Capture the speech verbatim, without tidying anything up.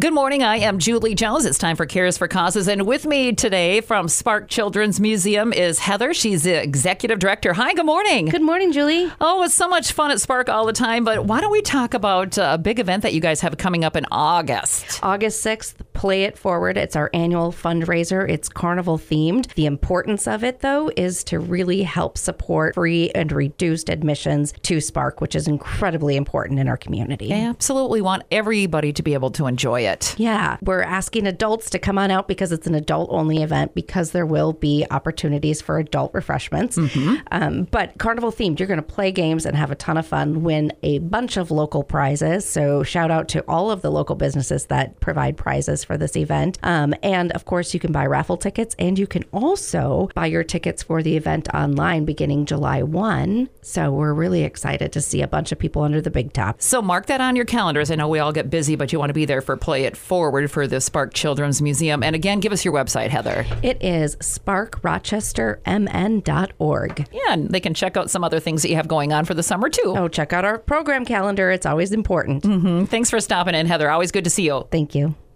Good morning. I am Julie Jones. It's time for Cares for Causes. And with me today from Spark Children's Museum is Heather. She's the executive director. Hi, good morning. Good morning, Julie. Oh, it's so much fun at Spark all the time. But why don't we talk about a big event that you guys have coming up in August? August sixth, Play It Forward. It's our annual fundraiser. It's carnival themed. The importance of it, though, is to really help support free and reduced admissions to Spark, which is incredibly important in our community. I absolutely want everybody to be able to enjoy it. Yeah, we're asking adults to come on out because it's an adult-only event, because there will be opportunities for adult refreshments. Mm-hmm. Um, but carnival themed, you're going to play games and have a ton of fun, win a bunch of local prizes. So shout out to all of the local businesses that provide prizes for this event. Um, and of course, you can buy raffle tickets, and you can also buy your tickets for the event online beginning July first. So we're really excited to see a bunch of people under the big top. So mark that on your calendars. I know we all get busy, but you want to be there for Play It Forward for the Spark Children's Museum. And again, give us your website, Heather. It is spark rochester m n dot org. Yeah, and they can check out some other things that you have going on for the summer, too. Oh, check out our program calendar. It's always important. Mm-hmm. Thanks for stopping in, Heather. Always good to see you. Thank you.